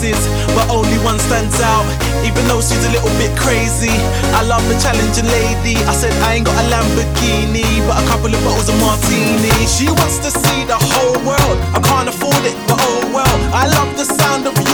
faces, but only one stands out, even though she's a little bit crazy. I love the challenging lady. I said I ain't got a Lamborghini, but a couple of bottles of martini. She wants to see the whole world. I can't afford it, but oh well. I love the sound of you